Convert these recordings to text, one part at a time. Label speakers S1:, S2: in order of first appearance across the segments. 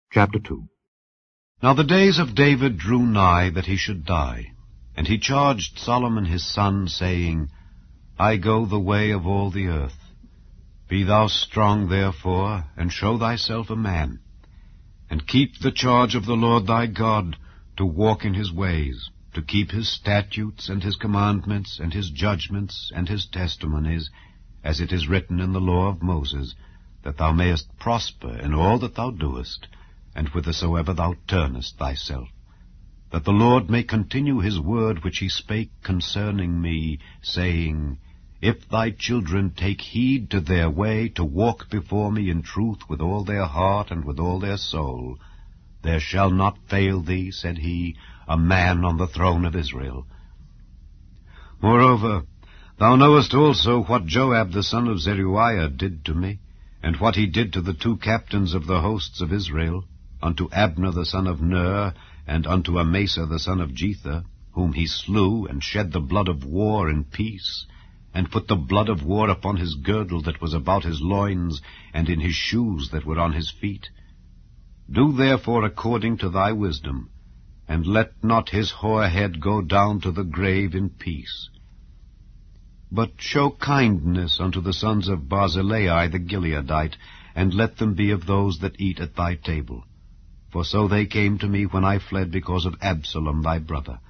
S1: Chapter 2.
S2: Now the days of David drew nigh that he should die, and he charged Solomon his son, saying, I go the way of all the earth. Be thou strong therefore, and show thyself a man, and keep the charge of the Lord thy God, to walk in his ways, to keep his statutes and his commandments and his judgments and his testimonies, as it is written in the law of Moses, that thou mayest prosper in all that thou doest, and whithersoever thou turnest thyself, that the Lord may continue his word which he spake concerning me, saying, If thy children take heed to their way, to walk before me in truth with all their heart and with all their soul, there shall not fail thee, said he, a man on the throne of Israel. Moreover, thou knowest also what Joab the son of Zeruiah did to me, and what he did to the two captains of the hosts of Israel, unto Abner the son of Ner, and unto Amasa the son of Jether, whom he slew, and shed the blood of war in peace, and put the blood of war upon his girdle that was about his loins, and in his shoes that were on his feet. Do therefore according to thy wisdom, and let not his hoar head go down to the grave in peace. But show kindness unto the sons of Barzillai the Gileadite, and let them be of those that eat at thy table. For so they came to me when I fled because of Absalom thy brother.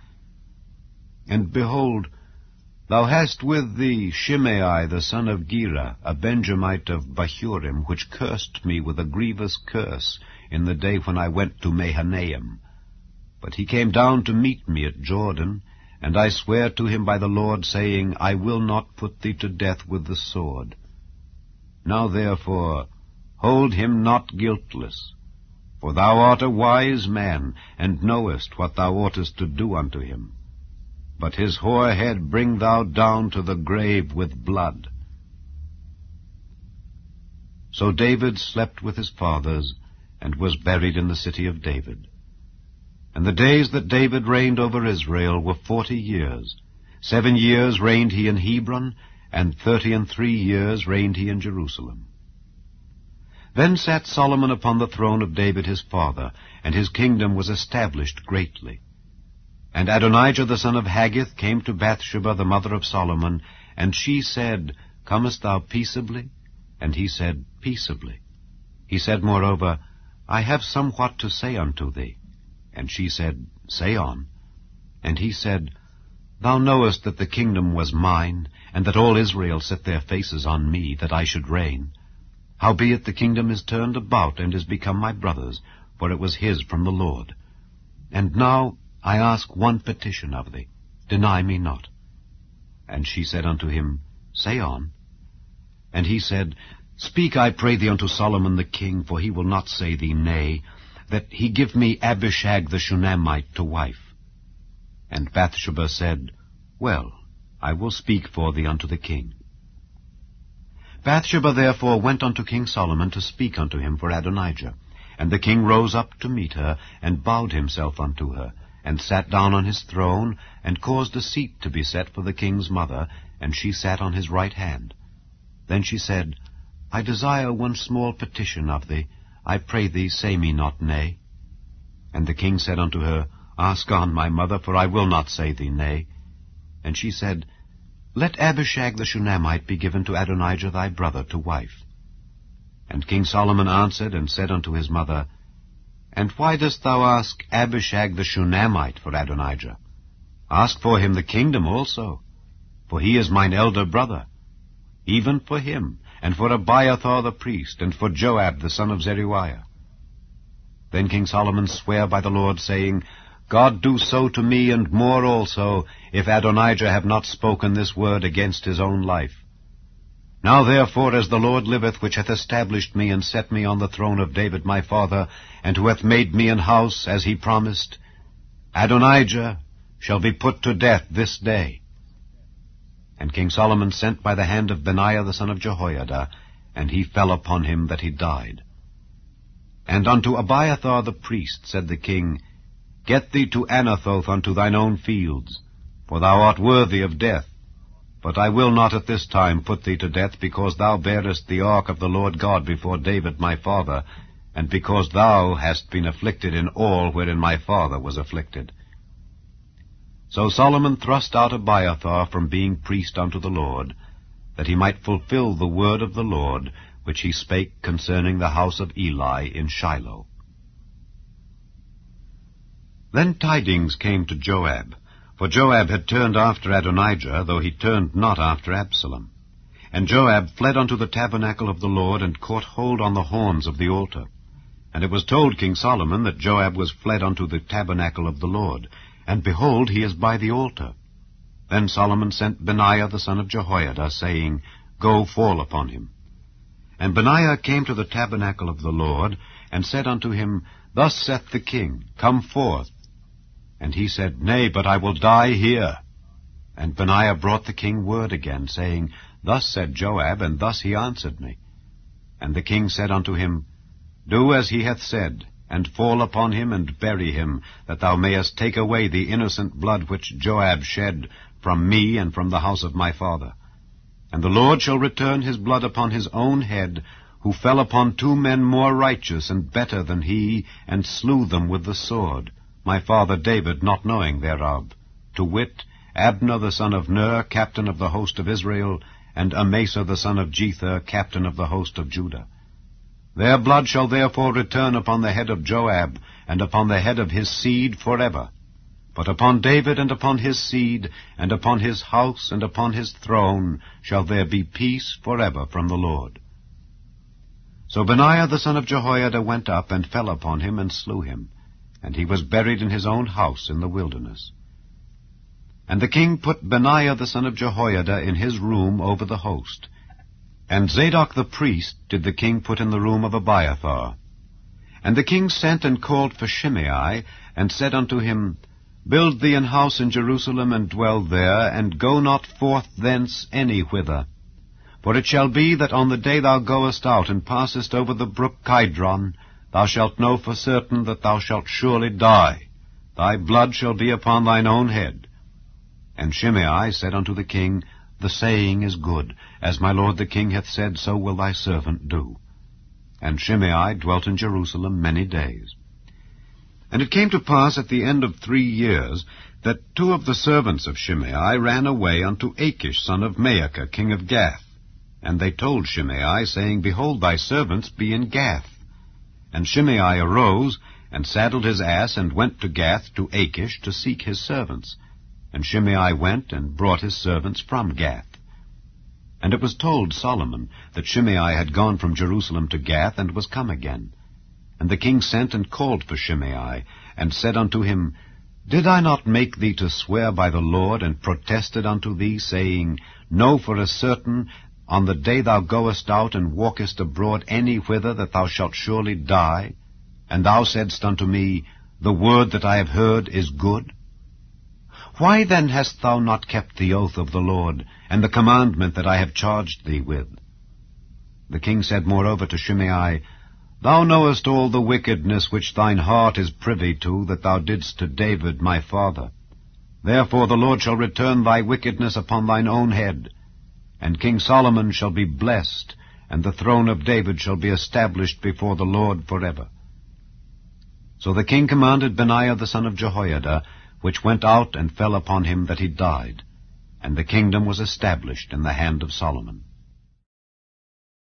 S2: And behold, thou hast with thee Shimei the son of Gera, a Benjamite of Bahurim, which cursed me with a grievous curse in the day when I went to Mahanaim. But he came down to meet me at Jordan, and I swear to him by the Lord, saying, I will not put thee to death with the sword. Now therefore hold him not guiltless, for thou art a wise man, and knowest what thou oughtest to do unto him. But his hoar head bring thou down to the grave with blood. So David slept with his fathers, and was buried in the city of David. And the days that David reigned over Israel were 40 years. 7 years reigned he in Hebron, and 33 years reigned he in Jerusalem. Then sat Solomon upon the throne of David his father, and his kingdom was established greatly. And Adonijah the son of Haggith came to Bathsheba the mother of Solomon, and she said, Comest thou peaceably? And he said, Peaceably. He said moreover, I have somewhat to say unto thee. And she said, Say on. And he said, Thou knowest that the kingdom was mine, and that all Israel set their faces on me, that I should reign. Howbeit the kingdom is turned about, and is become my brother's, for it was his from the Lord. And now I ask one petition of thee, deny me not. And she said unto him, Say on. And he said, Speak, I pray thee, unto Solomon the king, for he will not say thee nay, that he give me Abishag the Shunammite to wife. And Bathsheba said, Well, I will speak for thee unto the king. Bathsheba therefore went unto King Solomon to speak unto him for Adonijah. And the king rose up to meet her, and bowed himself unto her, and sat down on his throne, and caused a seat to be set for the king's mother, and she sat on his right hand. Then she said, I desire one small petition of thee. I pray thee, say me not nay. And the king said unto her, Ask on, my mother, for I will not say thee nay. And she said, Let Abishag the Shunammite be given to Adonijah thy brother to wife. And King Solomon answered and said unto his mother, And why dost thou ask Abishag the Shunammite for Adonijah? Ask for him the kingdom also, for he is mine elder brother, even for him, and for Abiathar the priest, and for Joab the son of Zeruiah. Then King Solomon sware by the Lord, saying, God do so to me, and more also, if Adonijah have not spoken this word against his own life. Now therefore, as the Lord liveth, which hath established me, and set me on the throne of David my father, and who hath made me an house, as he promised, Adonijah shall be put to death this day. And King Solomon sent by the hand of Benaiah the son of Jehoiada, and he fell upon him that he died. And unto Abiathar the priest said the king, Get thee to Anathoth unto thine own fields, for thou art worthy of death. But I will not at this time put thee to death, because thou bearest the ark of the Lord God before David my father, and because thou hast been afflicted in all wherein my father was afflicted. So Solomon thrust out Abiathar from being priest unto the Lord, that he might fulfill the word of the Lord, which he spake concerning the house of Eli in Shiloh. Then tidings came to Joab, for Joab had turned after Adonijah, though he turned not after Absalom. And Joab fled unto the tabernacle of the Lord, and caught hold on the horns of the altar. And it was told King Solomon that Joab was fled unto the tabernacle of the Lord, and behold, he is by the altar. Then Solomon sent Benaiah the son of Jehoiada, saying, Go, fall upon him. And Benaiah came to the tabernacle of the Lord, and said unto him, Thus saith the king, Come forth. And he said, Nay, but I will die here. And Benaiah brought the king word again, saying, Thus said Joab, and thus he answered me. And the king said unto him, Do as he hath said, and fall upon him, and bury him, that thou mayest take away the innocent blood which Joab shed from me and from the house of my father. And the Lord shall return his blood upon his own head, who fell upon 2 men more righteous and better than he, and slew them with the sword, my father David not knowing thereof, to wit, Abner the son of Ner, captain of the host of Israel, and Amasa the son of Jether, captain of the host of Judah. Their blood shall therefore return upon the head of Joab, and upon the head of his seed forever. But upon David and upon his seed, and upon his house and upon his throne, shall there be peace forever from the Lord. So Benaiah the son of Jehoiada went up, and fell upon him, and slew him. And he was buried in his own house in the wilderness. And the king put Benaiah the son of Jehoiada in his room over the host. And Zadok the priest did the king put in the room of Abiathar. And the king sent and called for Shimei, and said unto him, Build thee an house in Jerusalem, and dwell there, and go not forth thence any whither. For it shall be that on the day thou goest out, and passest over the brook Kidron, thou shalt know for certain that thou shalt surely die. Thy blood shall be upon thine own head. And Shimei said unto the king, The saying is good. As my lord the king hath said, so will thy servant do. And Shimei dwelt in Jerusalem many days. And it came to pass at the end of 3 years, that 2 of the servants of Shimei ran away unto Achish son of Maacah, king of Gath. And they told Shimei, saying, Behold, thy servants be in Gath. And Shimei arose, and saddled his ass, and went to Gath to Achish to seek his servants. And Shimei went, and brought his servants from Gath. And it was told Solomon that Shimei had gone from Jerusalem to Gath, and was come again. And the king sent and called for Shimei, and said unto him, Did I not make thee to swear by the Lord, and protested unto thee, saying, Know for a certain, on the day thou goest out, and walkest abroad any whither, that thou shalt surely die? And thou saidst unto me, The word that I have heard is good? Why then hast thou not kept the oath of the Lord, and the commandment that I have charged thee with? The king said moreover to Shimei, Thou knowest all the wickedness which thine heart is privy to, that thou didst to David my father. Therefore the Lord shall return thy wickedness upon thine own head. And King Solomon shall be blessed, and the throne of David shall be established before the Lord forever. So the king commanded Benaiah the son of Jehoiada, which went out and fell upon him that he died. And the kingdom was established in the hand of Solomon.